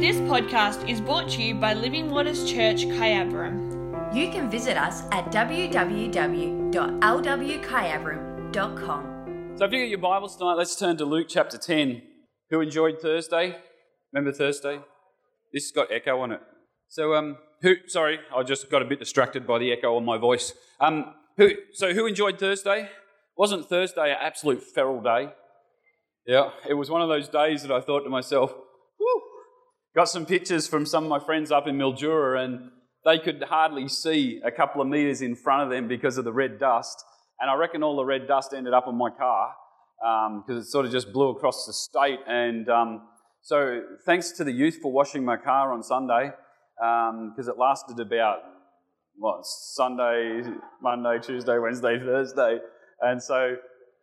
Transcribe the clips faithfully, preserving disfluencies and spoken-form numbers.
This podcast is brought to you by Living Waters Church, Kyabram. You can visit us at w w w dot l w kyabram dot com. So if you got your Bibles tonight, let's turn to Luke chapter ten. Who enjoyed Thursday? Remember Thursday? This has got echo on it. So, um, who? Sorry, I just got a bit distracted by the echo on my voice. Um, who? So who enjoyed Thursday? Wasn't Thursday an absolute feral day? Yeah, it was one of those days that I thought to myself, whew. Got some pictures from some of my friends up in Mildura, and they could hardly see a couple of metres in front of them because of the red dust. And I reckon all the red dust ended up on my car because um, it sort of just blew across the state. And um, so thanks to the youth for washing my car on Sunday because um, it lasted about, what, Sunday, Monday, Tuesday, Wednesday, Thursday. And so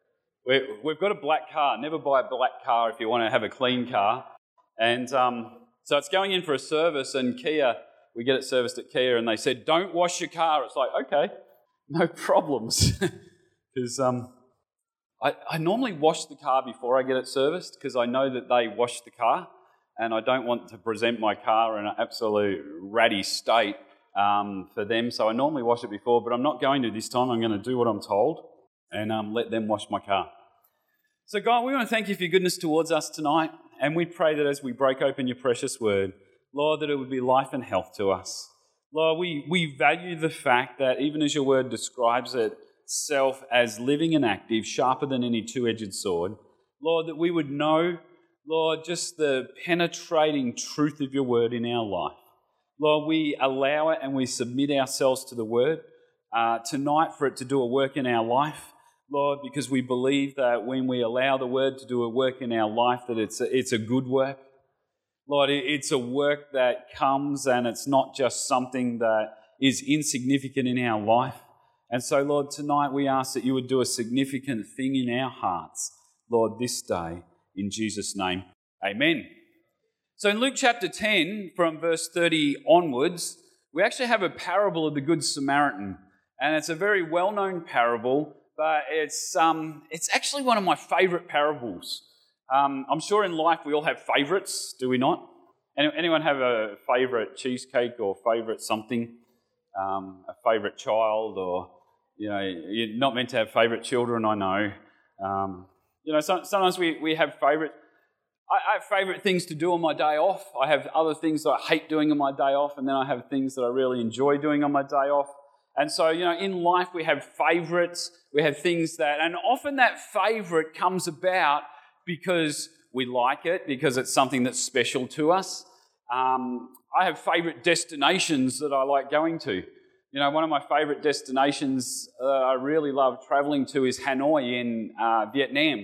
we, we've got a black car. Never buy a black car if you want to have a clean car. And um, so it's going in for a service, and Kia, we get it serviced at Kia, and they said, don't wash your car. It's like, okay, no problems. Because um, I, I normally wash the car before I get it serviced because I know that they wash the car, and I don't want to present my car in an absolute ratty state um, for them. So I normally wash it before, but I'm not going to this time. I'm going to do what I'm told and um, let them wash my car. So God, we want to thank you for your goodness towards us tonight. And we pray that as we break open your precious word, Lord, that it would be life and health to us. Lord, we, we value the fact that even as your word describes itself as living and active, sharper than any two-edged sword, Lord, that we would know, Lord, just the penetrating truth of your word in our life. Lord, we allow it and we submit ourselves to the word uh, tonight for it to do a work in our life. Lord, because we believe that when we allow the word to do a work in our life, that it's a, it's a good work. Lord, it's a work that comes and it's not just something that is insignificant in our life. And so, Lord, tonight we ask that you would do a significant thing in our hearts, Lord, this day, in Jesus' name. Amen. So in Luke chapter ten, from verse thirty onwards, we actually have a parable of the Good Samaritan. And it's a very well-known parable, but it's um, it's actually one of my favourite parables. Um, I'm sure in life we all have favourites, do we not? Any, anyone have a favourite cheesecake or favourite something? Um, a favourite child, or, you know, you're not meant to have favourite children, I know. Um, you know, so, sometimes we, we have favourite. I, I have favourite things to do on my day off. I have other things that I hate doing on my day off, and then I have things that I really enjoy doing on my day off. And so, you know, in life we have favourites, we have things that, and often that favourite comes about because we like it, because it's something that's special to us. Um, I have favourite destinations that I like going to. You know, one of my favourite destinations that I really love travelling to is Hanoi in uh, Vietnam.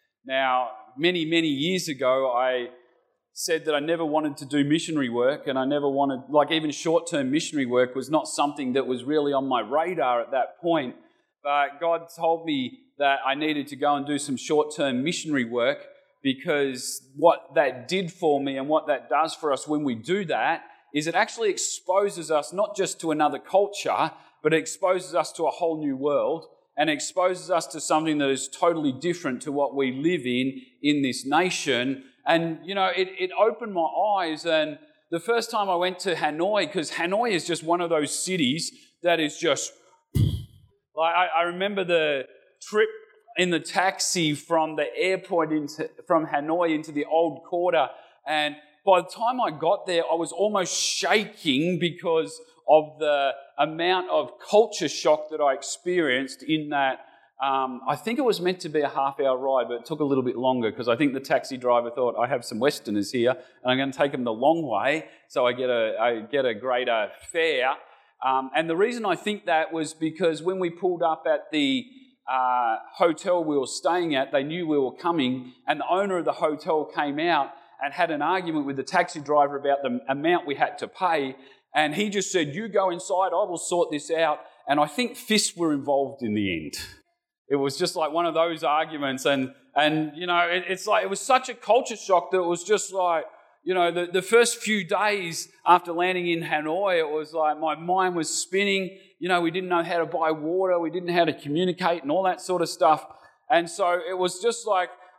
Now, many, many years ago, I said that I never wanted to do missionary work, and I never wanted, like even short-term missionary work was not something that was really on my radar at that point. But God told me that I needed to go and do some short-term missionary work, because what that did for me and what that does for us when we do that is it actually exposes us not just to another culture, but it exposes us to a whole new world, and exposes us to something that is totally different to what we live in in this nation. And, you know, it, it opened my eyes. And the first time I went to Hanoi, because Hanoi is just one of those cities that is just, like, I, I remember the trip in the taxi from the airport into, from Hanoi into the old quarter. And by the time I got there, I was almost shaking because of the amount of culture shock that I experienced in that. Um, I think it was meant to be a half-hour ride, but it took a little bit longer because I think the taxi driver thought, I have some Westerners here and I'm going to take them the long way so I get a, I get a greater fare. Um, and the reason I think that was because when we pulled up at the uh, hotel we were staying at, they knew we were coming, and the owner of the hotel came out and had an argument with the taxi driver about the amount we had to pay. And he just said, you go inside, I will sort this out. And I think fists were involved in the end. It was just like one of those arguments, and, and you know, it, it's like, it was such a culture shock that it was just like, you know, the, the first few days after landing in Hanoi, it was like my mind was spinning. You know, we didn't know how to buy water, we didn't know how to communicate and all that sort of stuff. And so it was just like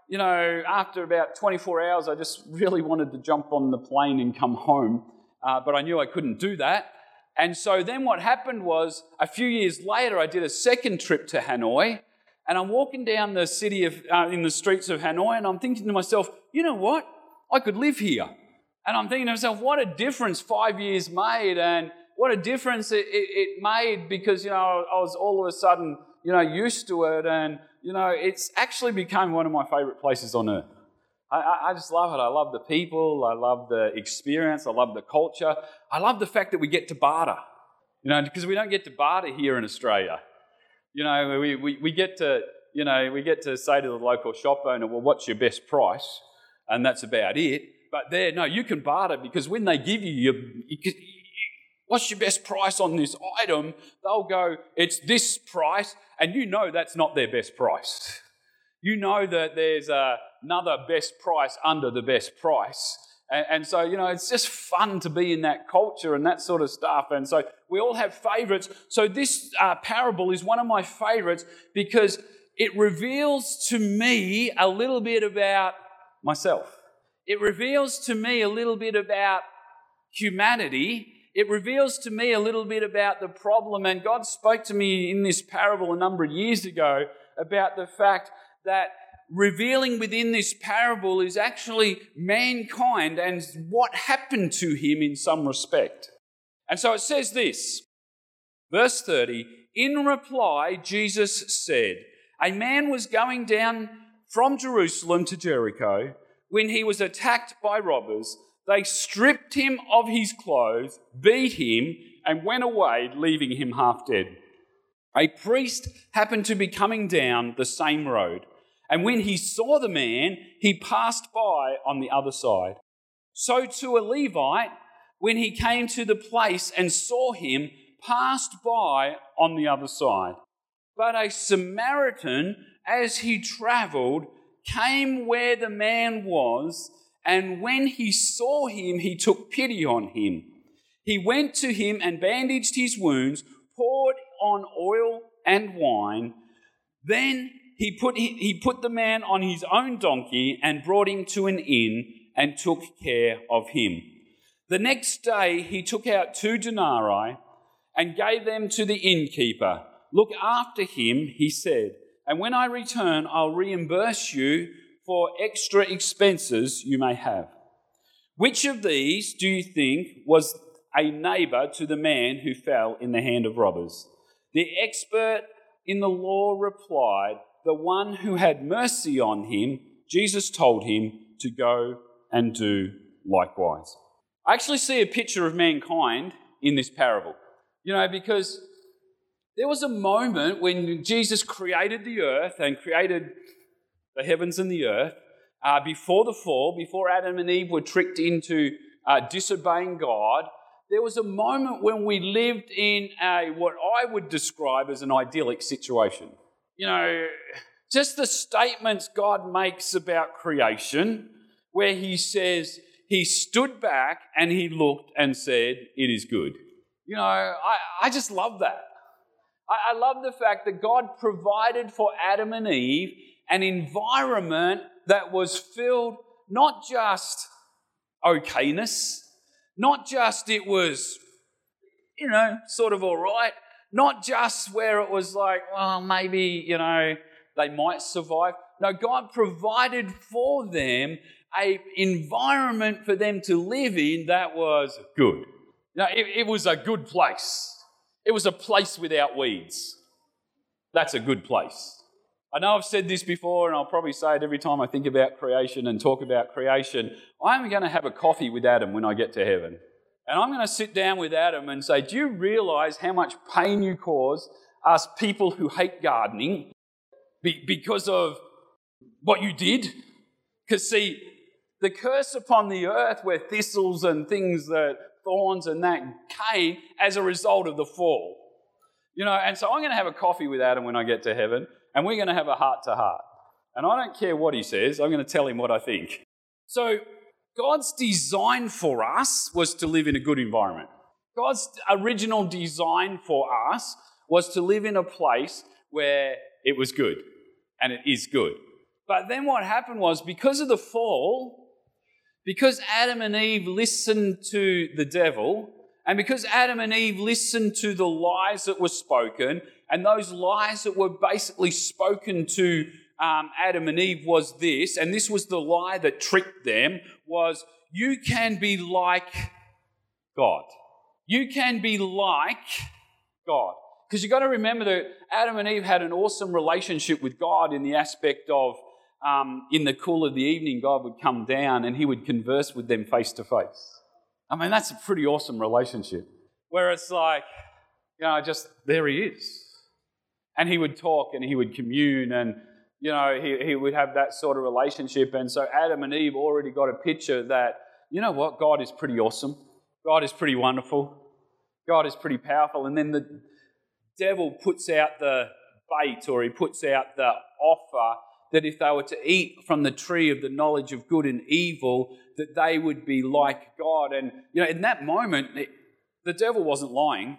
you know, after about twenty-four hours, I just really wanted to jump on the plane and come home, uh, but I knew I couldn't do that. And so then what happened was, a few years later, I did a second trip to Hanoi, and I'm walking down the city of, uh, in the streets of Hanoi, and I'm thinking to myself, you know what? I could live here. And I'm thinking to myself, what a difference five years made, and what a difference it, it, it made because, you know, I was all of a sudden, you know, used to it, and, you know, it's actually become one of my favourite places on earth. I, I just love it. I love the people. I love the experience. I love the culture. I love the fact that we get to barter, you know, because we don't get to barter here in Australia. You know, we, we, we get to, you know, we get to say to the local shop owner, well, what's your best price? And that's about it. But there, no, you can barter because when they give you your, you, what's your best price on this item, they'll go, it's this price, and you know that's not their best price. You know that there's uh, another best price under the best price. And, and so, you know, it's just fun to be in that culture and that sort of stuff. And so we all have favourites. So this uh, parable is one of my favourites because it reveals to me a little bit about myself. It reveals to me a little bit about humanity. It reveals to me a little bit about the problem. And God spoke to me in this parable a number of years ago about the fact that revealing within this parable is actually mankind and what happened to him in some respect. And so it says this, verse thirty, in reply, Jesus said, a man was going down from Jerusalem to Jericho when he was attacked by robbers. They stripped him of his clothes, beat him, and went away, leaving him half dead. A priest happened to be coming down the same road, and when he saw the man, he passed by on the other side. So too a Levite, when he came to the place and saw him, passed by on the other side. But a Samaritan, as he travelled, came where the man was, and when he saw him, he took pity on him. He went to him and bandaged his wounds, poured on oil and wine. Then he put, he put the man on his own donkey and brought him to an inn and took care of him. The next day he took out two denarii and gave them to the innkeeper. Look after him, he said, and when I return, I'll reimburse you for extra expenses you may have. Which of these do you think was a neighbour to the man who fell in the hand of robbers? The expert in the law replied, the one who had mercy on him. Jesus told him to go and do likewise. I actually see a picture of mankind in this parable, you know, because there was a moment when Jesus created the earth and created the heavens and the earth uh, before the fall, before Adam and Eve were tricked into uh, disobeying God. There was a moment when we lived in a what I would describe as an idyllic situation. You know, just the statements God makes about creation, where he says he stood back and he looked and said, it is good. You know, I, I just love that. I, I love the fact that God provided for Adam and Eve an environment that was filled not just okayness, not just it was, you know, sort of all right, not just where it was like, well, maybe, you know, they might survive. No, God provided for them an environment for them to live in that was good. You know, it, it was a good place. It was a place without weeds. That's a good place. I know I've said this before, and I'll probably say it every time I think about creation and talk about creation. I'm going to have a coffee with Adam when I get to heaven. And I'm going to sit down with Adam and say, do you realise how much pain you cause us people who hate gardening be- because of what you did? Because, see, the curse upon the earth where thistles and things that thorns and that came as a result of the fall. You know, and so I'm going to have a coffee with Adam when I get to heaven, and we're going to have a heart-to-heart. And I don't care what he says, I'm going to tell him what I think. So God's design for us was to live in a good environment. God's original design for us was to live in a place where it was good, and it is good. But then what happened was, because of the fall, because Adam and Eve listened to the devil, and because Adam and Eve listened to the lies that were spoken, and those lies that were basically spoken to um, Adam and Eve was this, and this was the lie that tricked them, was you can be like God. You can be like God. Because you've got to remember that Adam and Eve had an awesome relationship with God in the aspect of, um, in the cool of the evening, God would come down and he would converse with them face to face. I mean, that's a pretty awesome relationship. Where it's like, you know, just there he is. And he would talk and he would commune and, you know, he, he would have that sort of relationship. And so Adam and Eve already got a picture that, you know what, God is pretty awesome. God is pretty wonderful. God is pretty powerful. And then the devil puts out the bait, or he puts out the offer that if they were to eat from the tree of the knowledge of good and evil, that they would be like God. And, you know, in that moment, it, the devil wasn't lying.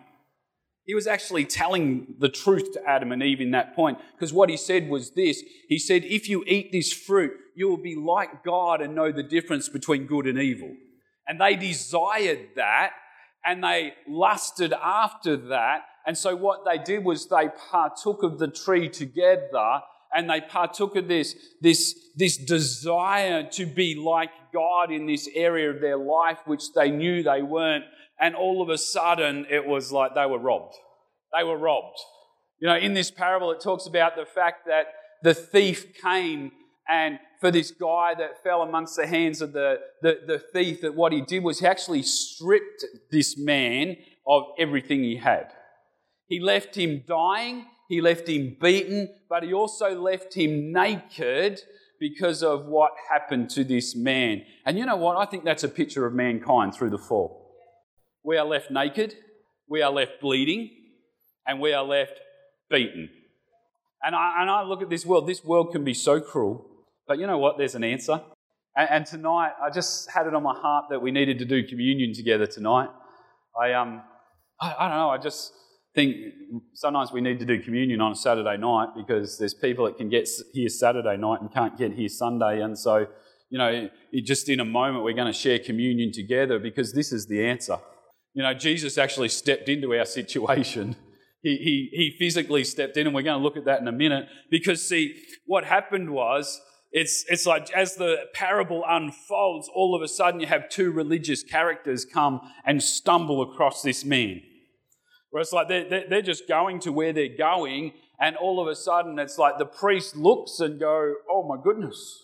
He was actually telling the truth to Adam and Eve in that point. Because what he said was this. He said, if you eat this fruit, you will be like God and know the difference between good and evil. And they desired that, and they lusted after that. And so what they did was they partook of the tree together, and they partook of this, this, this desire to be like God in this area of their life, which they knew they weren't. And all of a sudden, it was like they were robbed. They were robbed. You know, in this parable, it talks about the fact that the thief came, and for this guy that fell amongst the hands of the, the, the thief, that what he did was he actually stripped this man of everything he had. He left him dying, he left him beaten, but he also left him naked because of what happened to this man. And you know what? I think that's a picture of mankind through the fall. We are left naked, we are left bleeding, and we are left beaten. And I, and I look at this world, this world can be so cruel, but you know what? There's an answer. And, and tonight, I just had it on my heart that we needed to do communion together tonight. I um, I, I don't know, I just think sometimes we need to do communion on a Saturday night, because there's people that can get here Saturday night and can't get here Sunday. And so, you know, it, just in a moment we're going to share communion together, because this is the answer. You know, Jesus actually stepped into our situation. He, he, he physically stepped in, and we're going to look at that in a minute. Because, see, what happened was, it's, it's like as the parable unfolds, all of a sudden you have two religious characters come and stumble across this man. Where it's like they're, they're just going to where they're going, and all of a sudden it's like the priest looks and go, oh my goodness.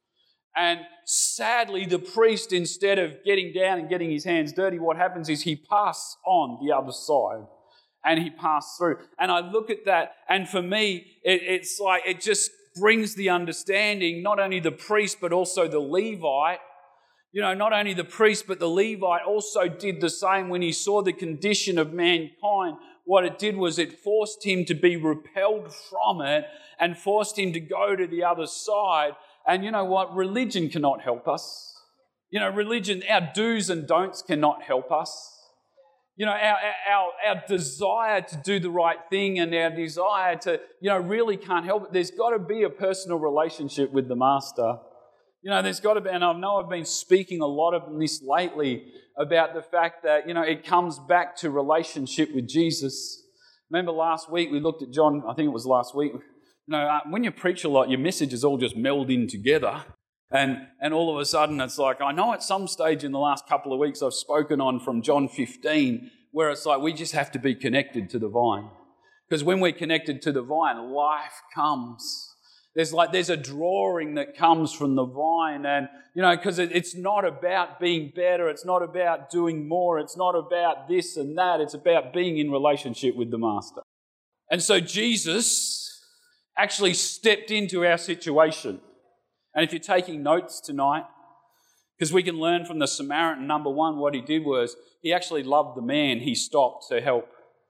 And sadly, the priest, instead of getting down and getting his hands dirty, what happens is he passes on the other side, and he passed through. And I look at that, and for me, it, it's like it just brings the understanding, not only the priest, but also the Levite. You know, not only the priest, but the Levite also did the same when he saw the condition of mankind. What it did was it forced him to be repelled from it and forced him to go to the other side. And you know what? Religion cannot help us. You know, religion, our do's and don'ts cannot help us. You know, our, our, our desire to do the right thing and our desire to, you know, really can't help it. There's got to be a personal relationship with the Master. You know, there's got to be, and I know I've been speaking a lot of this lately about the fact that, you know, it comes back to relationship with Jesus. Remember last week we looked at John, I think it was last week. You know, uh, when you preach a lot, your messages all just meld in together. And, and all of a sudden it's like, I know at some stage in the last couple of weeks I've spoken on from John fifteen, where it's like we just have to be connected to the vine. Because when we're connected to the vine, life comes. There's like, there's a drawing that comes from the vine, and, you know, because it, it's not about being better. It's not about doing more. It's not about this and that. It's about being in relationship with the Master. And so Jesus actually stepped into our situation. And if you're taking notes tonight, because we can learn from the Samaritan, number one, what he did was he actually loved the man. He stopped to help.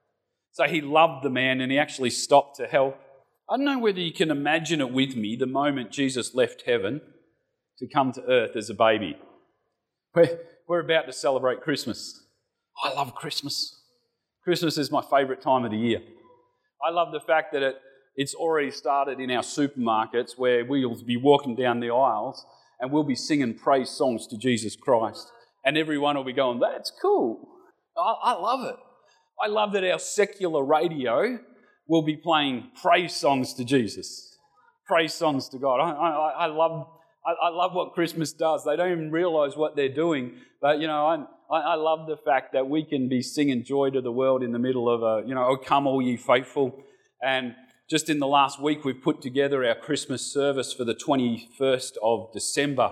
So he loved the man and he actually stopped to help. I don't know whether you can imagine it with me, the moment Jesus left heaven to come to earth as a baby. We're, we're about to celebrate Christmas. I love Christmas. Christmas is my favourite time of the year. I love the fact that it, It's already started in our supermarkets where we'll be walking down the aisles and we'll be singing praise songs to Jesus Christ. And everyone will be going, that's cool. I, I love it. I love that our secular radio will be playing praise songs to Jesus, praise songs to God. I, I, I love I, I love what Christmas does. They don't even realise what they're doing. But, you know, I, I love the fact that we can be singing joy to the world in the middle of a, you know, oh, come all ye faithful. And just in the last week, we've put together our Christmas service for the twenty-first of December.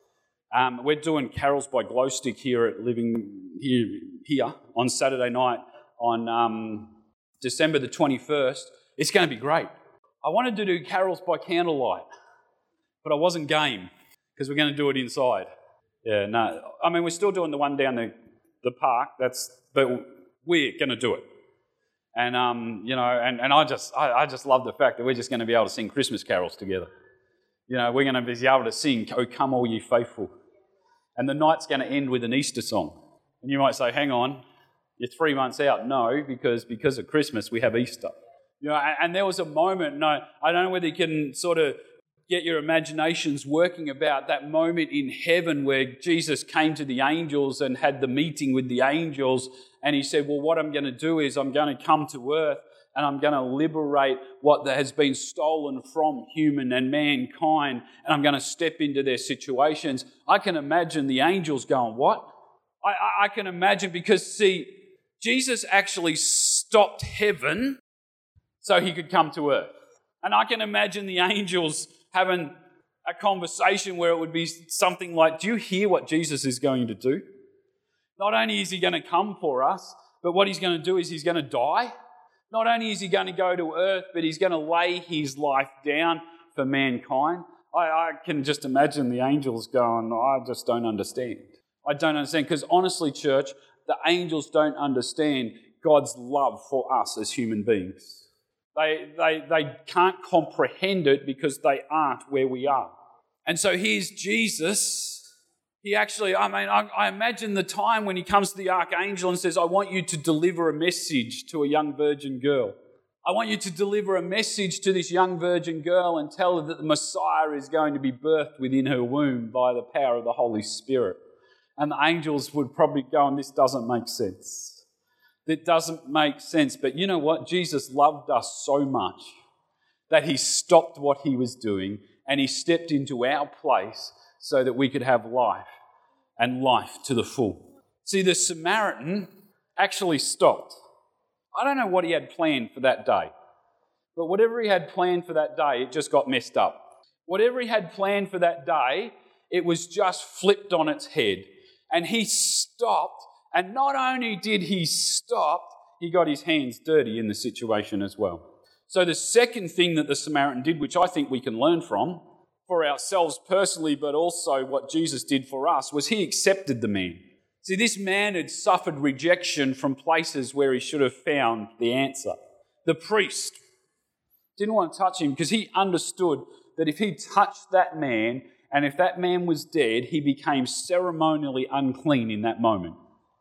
Um, we're doing Carols by Glowstick here at Living here, here on Saturday night on um, December the twenty-first. It's going to be great. I wanted to do Carols by Candlelight, but I wasn't game because we're going to do it inside. Yeah, no. I mean, we're still doing the one down the, the park. That's, but we're going to do it. And, um, you know, and, and I just I, I just love the fact that we're just going to be able to sing Christmas carols together. You know, we're going to be able to sing, "Oh, come all ye faithful." And the night's going to end with an Easter song. And you might say, hang on, you're three months out. No, because because of Christmas, we have Easter. You know, and, and there was a moment, no, I don't know whether you can sort of get your imaginations working about that moment in heaven where Jesus came to the angels and had the meeting with the angels, and he said, well, what I'm going to do is I'm going to come to earth and I'm going to liberate what has been stolen from human and mankind, and I'm going to step into their situations. I can imagine the angels going, what? I, I, I can imagine, because, see, Jesus actually stopped heaven so he could come to earth. And I can imagine the angels having a conversation where it would be something like, do you hear what Jesus is going to do? Not only is he going to come for us, but what he's going to do is he's going to die. Not only is he going to go to earth, but he's going to lay his life down for mankind. I, I can just imagine the angels going, I just don't understand. I don't understand, because honestly, church, the angels don't understand God's love for us as human beings. They, they, they can't comprehend it because they aren't where we are. And so here's Jesus. He actually, I mean, I, I imagine the time when he comes to the archangel and says, I want you to deliver a message to a young virgin girl. I want you to deliver a message to this young virgin girl and tell her that the Messiah is going to be birthed within her womb by the power of the Holy Spirit. And the angels would probably go, and this doesn't make sense. It doesn't make sense. But you know what? Jesus loved us so much that he stopped what he was doing and he stepped into our place so that we could have life, and life to the full. See, the Samaritan actually stopped. I don't know what he had planned for that day, but whatever he had planned for that day, it just got messed up. Whatever he had planned for that day, it was just flipped on its head. And he stopped, and not only did he stop, he got his hands dirty in the situation as well. So the second thing that the Samaritan did, which I think we can learn from, for ourselves personally, but also what Jesus did for us, was he accepted the man. See, this man had suffered rejection from places where he should have found the answer. The priest didn't want to touch him because he understood that if he touched that man, and if that man was dead, he became ceremonially unclean in that moment.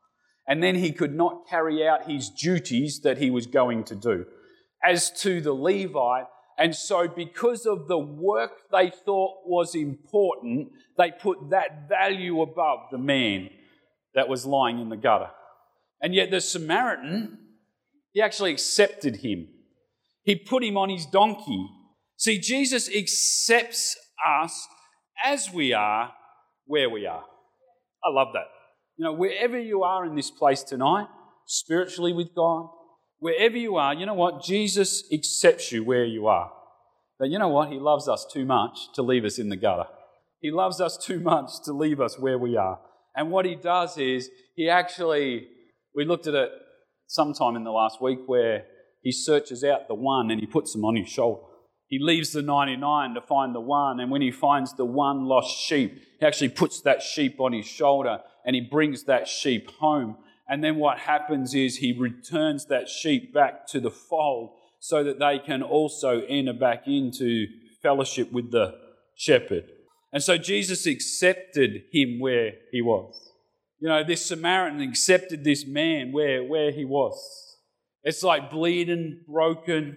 And then he could not carry out his duties that he was going to do. As to the Levite, and so because of the work they thought was important, they put that value above the man that was lying in the gutter. And yet the Samaritan, he actually accepted him. He put him on his donkey. See, Jesus accepts us as we are, where we are. I love that. You know, wherever you are in this place tonight, spiritually with God, wherever you are, you know what? Jesus accepts you where you are. But you know what? He loves us too much to leave us in the gutter. He loves us too much to leave us where we are. And what he does is, he actually, we looked at it sometime in the last week where he searches out the one and he puts them on his shoulder. He leaves the ninety-nine to find the one, and when he finds the one lost sheep, he actually puts that sheep on his shoulder and he brings that sheep home. And then what happens is he returns that sheep back to the fold so that they can also enter back into fellowship with the shepherd. And so Jesus accepted him where he was. You know, this Samaritan accepted this man where, where he was. It's like bleeding, broken,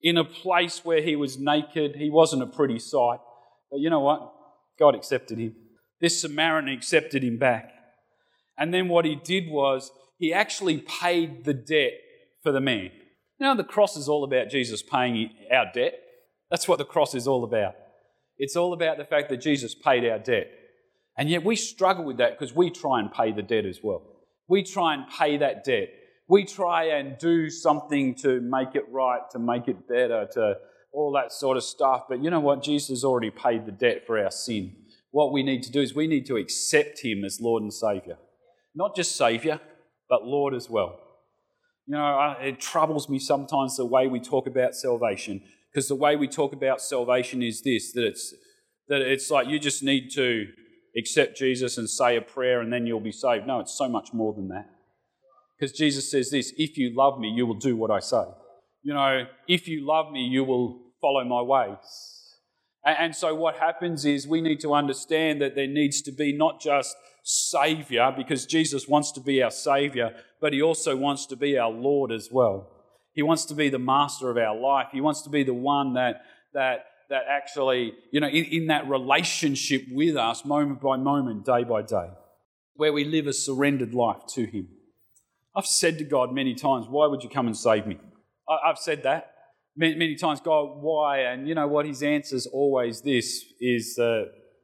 in a place where he was naked. He wasn't a pretty sight. But you know what? God accepted him. This Samaritan accepted him back. And then what he did was he actually paid the debt for the man. You know, the cross is all about Jesus paying our debt. That's what the cross is all about. It's all about the fact that Jesus paid our debt. And yet we struggle with that because we try and pay the debt as well. We try and pay that debt. We try and do something to make it right, to make it better, to all that sort of stuff. But you know what? Jesus has already paid the debt for our sin. What we need to do is we need to accept him as Lord and Saviour. Not just Saviour, but Lord as well. You know, it troubles me sometimes the way we talk about salvation, because the way we talk about salvation is this, that it's that it's like you just need to accept Jesus and say a prayer and then you'll be saved. No, it's so much more than that. Because Jesus says this, if you love me, you will do what I say. You know, if you love me, you will follow my ways. And so what happens is we need to understand that there needs to be not just Saviour, because Jesus wants to be our Saviour, but he also wants to be our Lord as well. He wants to be the master of our life. He wants to be the one that that that actually, you know, in, in that relationship with us, moment by moment, day by day, where we live a surrendered life to him. I've said to God many times, why would you come and save me? I, I've said that. Many, many times, God, why? And you know what? His answer is always this, is uh,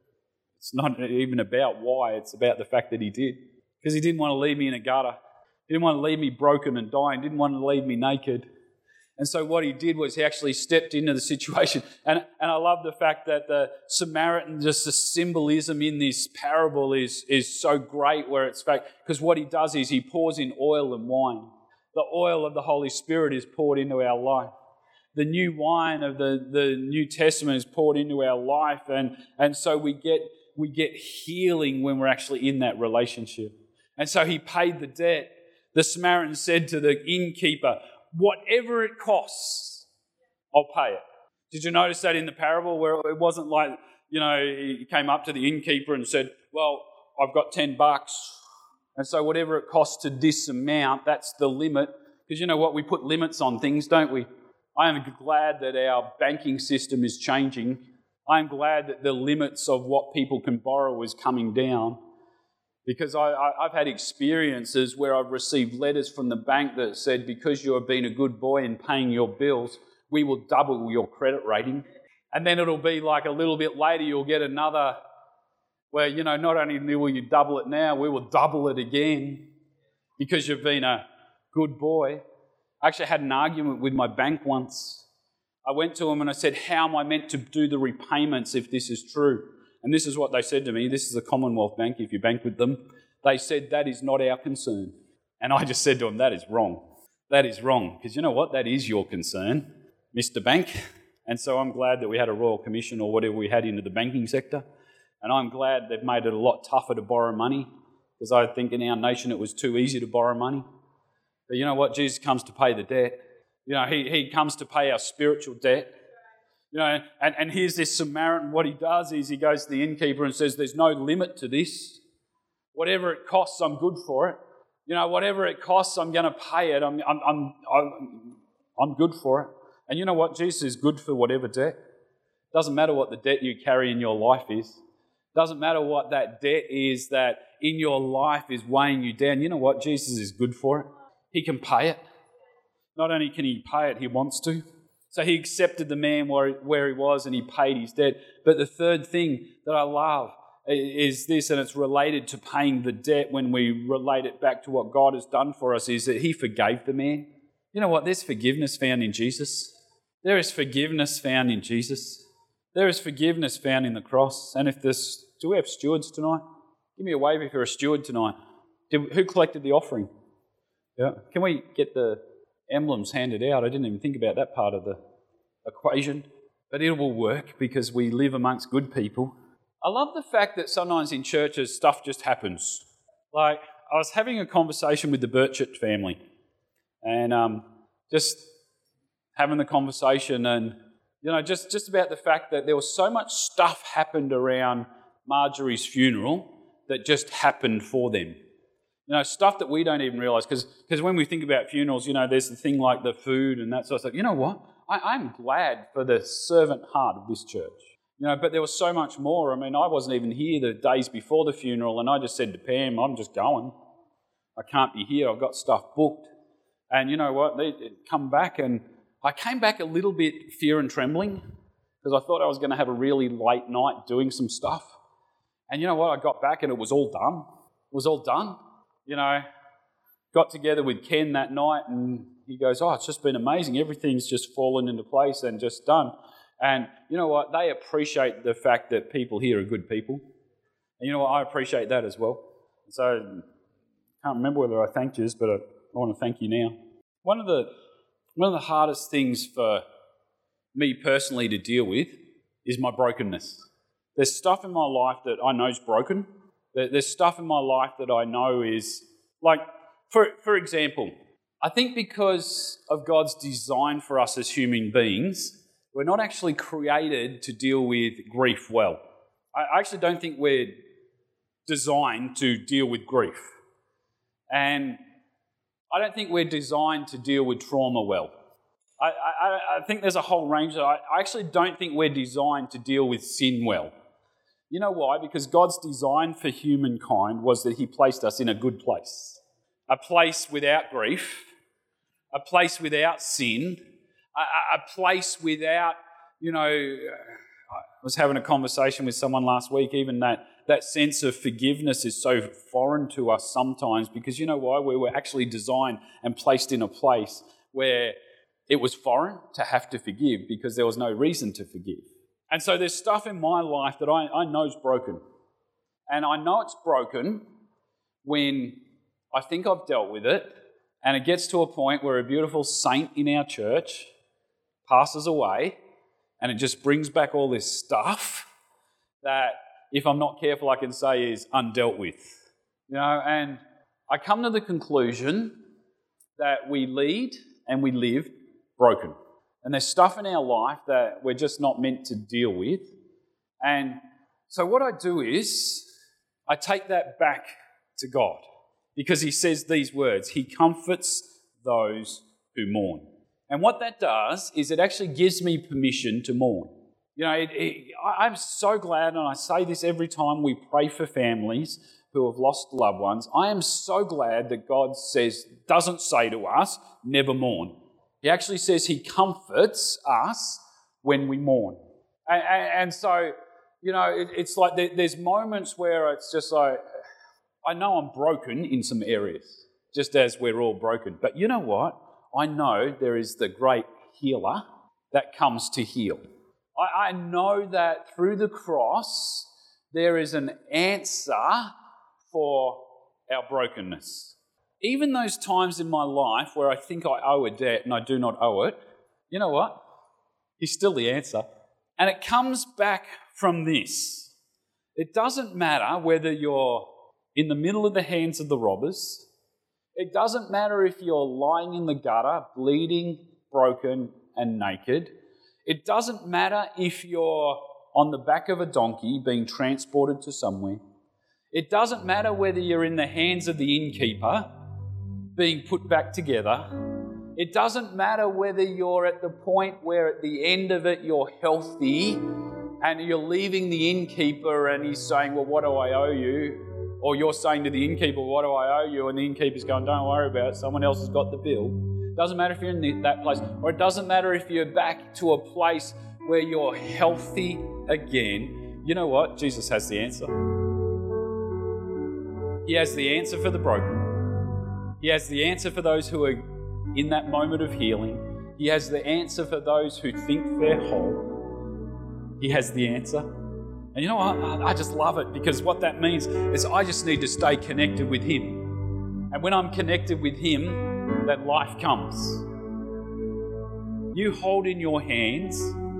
it's not even about why, it's about the fact that he did. Because he didn't want to leave me in a gutter. He didn't want to leave me broken and dying. Didn't want to leave me naked. And so what he did was he actually stepped into the situation. And, and I love the fact that the Samaritan, just the symbolism in this parable is, is so great where it's fact, because what he does is he pours in oil and wine. The oil of the Holy Spirit is poured into our life. The new wine of the, the New Testament is poured into our life. And, and so we get, we get healing when we're actually in that relationship. And so he paid the debt. The Samaritan said to the innkeeper, whatever it costs, I'll pay it. Did you notice that in the parable where it wasn't like, you know, he came up to the innkeeper and said, well, I've got ten bucks. And so whatever it costs to this amount, that's the limit. Because you know what? We put limits on things, don't we? I am glad that our banking system is changing. I am glad that the limits of what people can borrow is coming down. Because I, I, I've had experiences where I've received letters from the bank that said, because you have been a good boy in paying your bills, we will double your credit rating. And then it'll be like a little bit later, you'll get another where, you know, not only will you double it now, we will double it again because you've been a good boy. I actually had an argument with my bank once. I went to them and I said, how am I meant to do the repayments if this is true? And this is what they said to me. This is a Commonwealth Bank, if you bank with them. They said, that is not our concern. And I just said to them, that is wrong. That is wrong. Because you know what? That is your concern, Mister Bank. And so I'm glad that we had a Royal Commission or whatever we had into the banking sector. And I'm glad they've made it a lot tougher to borrow money, because I think in our nation it was too easy to borrow money. But you know what? Jesus comes to pay the debt. You know, he, he comes to pay our spiritual debt. You know, and, and here's this Samaritan. What he does is he goes to the innkeeper and says, there's no limit to this. Whatever it costs, I'm good for it. You know, whatever it costs, I'm going to pay it. I'm, I'm, I'm, I'm, I'm good for it. And you know what? Jesus is good for whatever debt. Doesn't matter what the debt you carry in your life is. Doesn't matter what that debt is that in your life is weighing you down. You know what? Jesus is good for it. He can pay it. Not only can he pay it, he wants to. So he accepted the man where, where he was and he paid his debt. But the third thing that I love is this, and it's related to paying the debt when we relate it back to what God has done for us, is that he forgave the man. You know what? There's forgiveness found in Jesus. There is forgiveness found in Jesus. There is forgiveness found in the cross. And if this, do we have stewards tonight? Give me a wave if you're a steward tonight. Did, who collected the offering? Yeah. Can we get the emblems handed out? I didn't even think about that part of the equation. But it will work because we live amongst good people. I love the fact that sometimes in churches stuff just happens. Like, I was having a conversation with the Burchett family and um, just having the conversation and, you know, just, just about the fact that there was so much stuff happened around Marjorie's funeral that just happened for them. You know, stuff that we don't even realise, because because when we think about funerals, you know, there's the thing like the food and that sort of stuff. You know what? I, I'm glad for the servant heart of this church. You know, but there was so much more. I mean, I wasn't even here the days before the funeral, and I just said to Pam, I'm just going. I can't be here. I've got stuff booked. And you know what? They come back, and I came back a little bit fear and trembling because I thought I was going to have a really late night doing some stuff. And you know what? I got back and it was all done. It was all done. You know, got together with Ken that night and he goes, oh, it's just been amazing. Everything's just fallen into place and just done. And you know what? They appreciate the fact that people here are good people. And you know what? I appreciate that as well. So I can't remember whether I thanked you, but I, I want to thank you now. One of the one of the hardest things for me personally to deal with is my brokenness. There's stuff in my life that I know is broken. There's stuff in my life that I know is, like, for, for example, I think because of God's design for us as human beings, we're not actually created to deal with grief well. I actually don't think we're designed to deal with grief. And I don't think we're designed to deal with trauma well. I, I, I think there's a whole range. Of, I actually don't think we're designed to deal with sin well. You know why? Because God's design for humankind was that he placed us in a good place. A place without grief, a place without sin, a, a place without, you know, I was having a conversation with someone last week, even that, that sense of forgiveness is so foreign to us sometimes because you know why? We were actually designed and placed in a place where it was foreign to have to forgive because there was no reason to forgive. And so there's stuff in my life that I, I know is broken. And I know it's broken when I think I've dealt with it and it gets to a point where a beautiful saint in our church passes away and it just brings back all this stuff that, if I'm not careful, I can say is undealt with. You know, and I come to the conclusion that we lead and we live broken. And there's stuff in our life that we're just not meant to deal with. And so what I do is I take that back to God because he says these words, he comforts those who mourn. And what that does is it actually gives me permission to mourn. You know, it, it, I'm so glad, and I say this every time we pray for families who have lost loved ones, I am so glad that God says, doesn't say to us, never mourn. He actually says he comforts us when we mourn. And, and, and so, you know, it, it's like there, there's moments where it's just like, I know I'm broken in some areas, just as we're all broken. But you know what? I know there is the great healer that comes to heal. I, I know that through the cross, there is an answer for our brokenness. Even those times in my life where I think I owe a debt and I do not owe it, you know what? He's still the answer. And it comes back from this. It doesn't matter whether you're in the middle of the hands of the robbers. It doesn't matter if you're lying in the gutter, bleeding, broken and naked. It doesn't matter if you're on the back of a donkey being transported to somewhere. It doesn't matter whether you're in the hands of the innkeeper being put back together. It doesn't matter whether you're at the point where at the end of it you're healthy and you're leaving the innkeeper and he's saying, well, what do I owe you? Or you're saying to the innkeeper, what do I owe you? And the innkeeper's going, don't worry about it, someone else has got the bill. It doesn't matter if you're in that place. Or it doesn't matter if you're back to a place where you're healthy again. You know what? Jesus has the answer. He has the answer for the broken. He has the answer for those who are in that moment of healing. He has the answer for those who think they're whole. He has the answer. And you know what? I, I just love it because what that means is I just need to stay connected with him. And when I'm connected with him, that life comes. You hold in your hands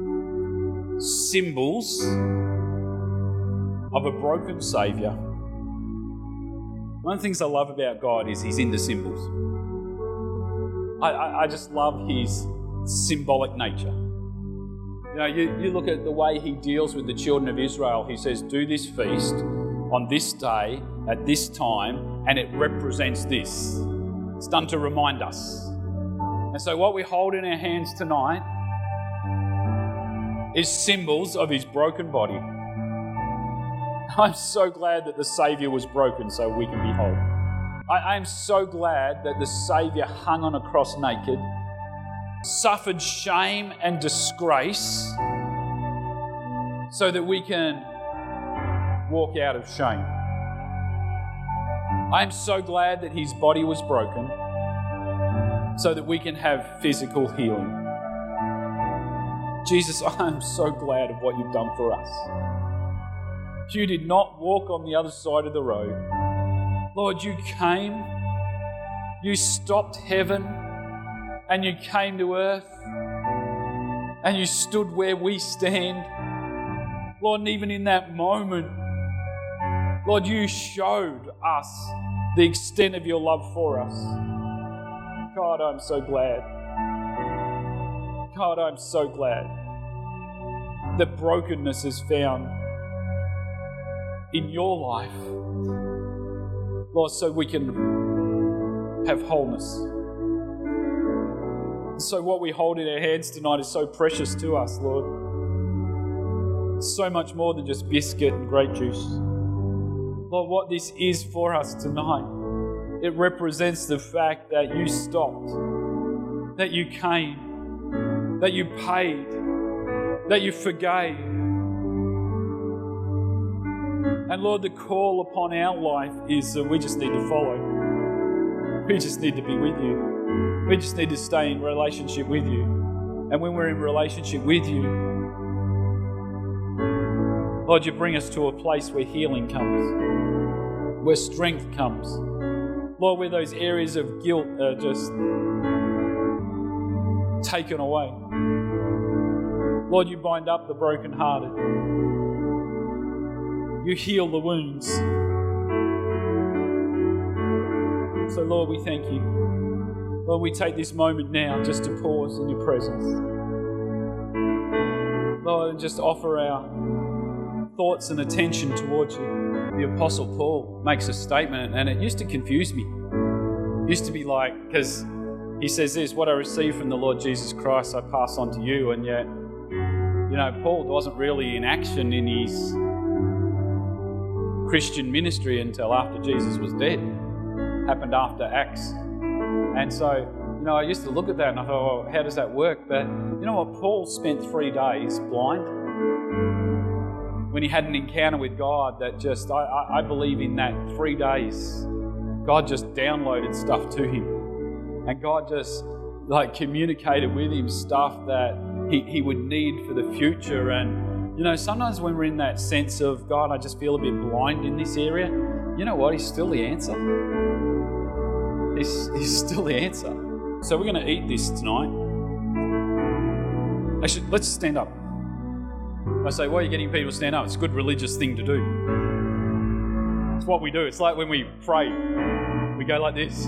symbols of a broken Saviour. One of the things I love about God is he's into symbols. I, I, I just love his symbolic nature. You know, you, you look at the way he deals with the children of Israel. He says, do this feast on this day, at this time, and it represents this. It's done to remind us. And so what we hold in our hands tonight is symbols of his broken body. I'm so glad that the Saviour was broken so we can be whole. I am so glad that the Saviour hung on a cross naked, suffered shame and disgrace so that we can walk out of shame. I am so glad that his body was broken so that we can have physical healing. Jesus, I am so glad of what you've done for us. You did not walk on the other side of the road. Lord, you came, you stopped heaven, and you came to earth, and you stood where we stand. Lord, and even in that moment, Lord, you showed us the extent of your love for us. God, I'm so glad. God, I'm so glad that brokenness is found in your life, Lord, so we can have wholeness. So what we hold in our hands tonight is so precious to us, Lord. So much more than just biscuit and grape juice. Lord, what this is for us tonight, it represents the fact that you stopped, that you came, that you paid, that you forgave. And Lord, the call upon our life is that we just need to follow. We just need to be with you. We just need to stay in relationship with you. And when we're in relationship with you, Lord, you bring us to a place where healing comes, where strength comes. Lord, where those areas of guilt are just taken away. Lord, you bind up the brokenhearted. You heal the wounds. So, Lord, we thank you. Lord, we take this moment now just to pause in your presence. Lord, and just offer our thoughts and attention towards you. The Apostle Paul makes a statement, and it used to confuse me. It used to be like, because he says this, what I received from the Lord Jesus Christ, I pass on to you, and yet, you know, Paul wasn't really in action in his Christian ministry until after Jesus was dead. Happened after Acts. And so, you know, I used to look at that and I thought, well, how does that work? But you know what? Paul spent three days blind when he had an encounter with God that just, I, I, I believe in that three days, God just downloaded stuff to him. And God just like communicated with him stuff that he, he would need for the future. And you know, sometimes when we're in that sense of, God, I just feel a bit blind in this area, you know what? He's still the answer. He's, he's still the answer. So we're going to eat this tonight. Actually, let's stand up. I say, why are you getting people to stand up? It's a good religious thing to do. It's what we do. It's like when we pray. We go like this.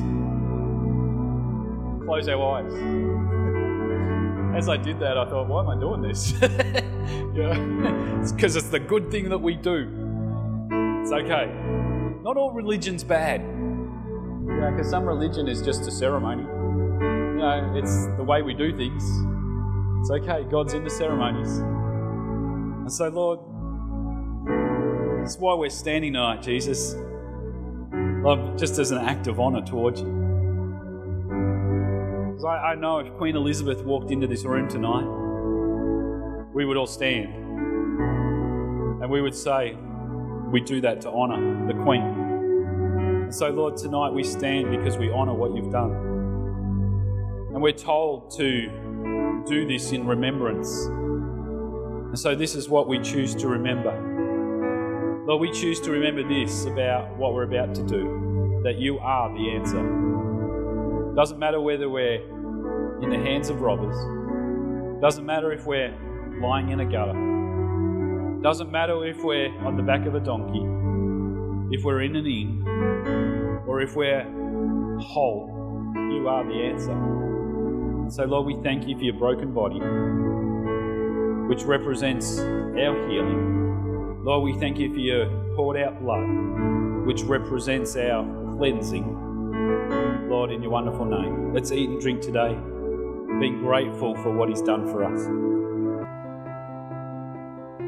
Close our eyes. As I did that, I thought, why am I doing this? Yeah, it's because it's the good thing that we do. It's okay. Not all religion's bad. You know, because some religion is just a ceremony. You know, it's the way we do things. It's okay. God's in the ceremonies. And so, Lord, that's why we're standing tonight, Jesus. Lord, just as an act of honour towards you. Because I, I know if Queen Elizabeth walked into this room tonight, we would all stand. And we would say, we do that to honour the Queen. And so, Lord, tonight we stand because we honour what you've done. And we're told to do this in remembrance. And so this is what we choose to remember. Lord, we choose to remember this about what we're about to do, that you are the answer. Doesn't matter whether we're in the hands of robbers. Doesn't matter if we're lying in a gutter. Doesn't matter if we're on the back of a donkey, if we're in an inn, or if we're whole. You are the answer. So, Lord, we thank you for your broken body, which represents our healing. Lord, we thank you for your poured out blood, which represents our cleansing. Lord, in your wonderful name, let's eat and drink today, being grateful for what he's done for us.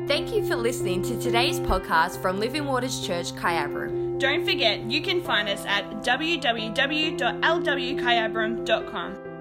Thank you for listening to today's podcast from Living Waters Church, Kyabram. Don't forget, you can find us at w w w dot l w kyabram dot com.